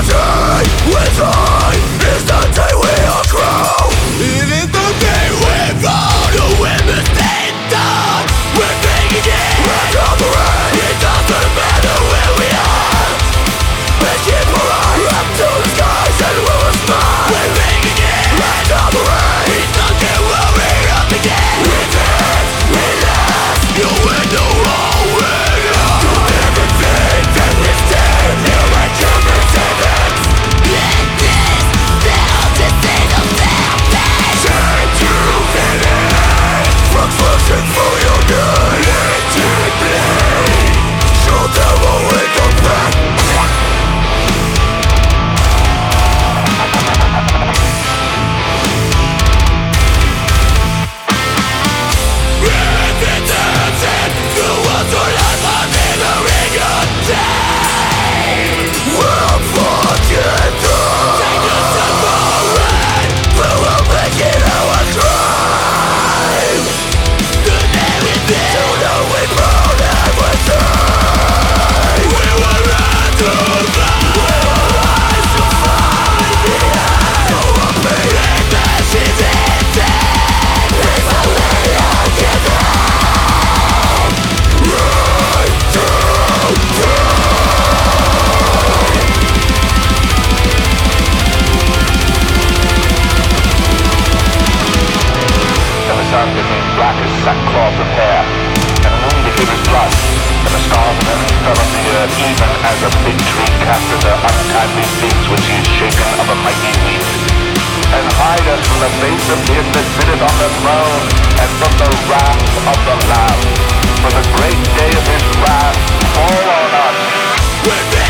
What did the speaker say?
sun became black as sackcloth of hair, and the moon became as blood, and the stars and heavens fell on the earth, even as a big tree casteth her untimely figs when she is shaken of a mighty wind. And hide us from the face of him that sitteth on the throne, and from the wrath of the Lamb. For the great day of his wrath fall on us.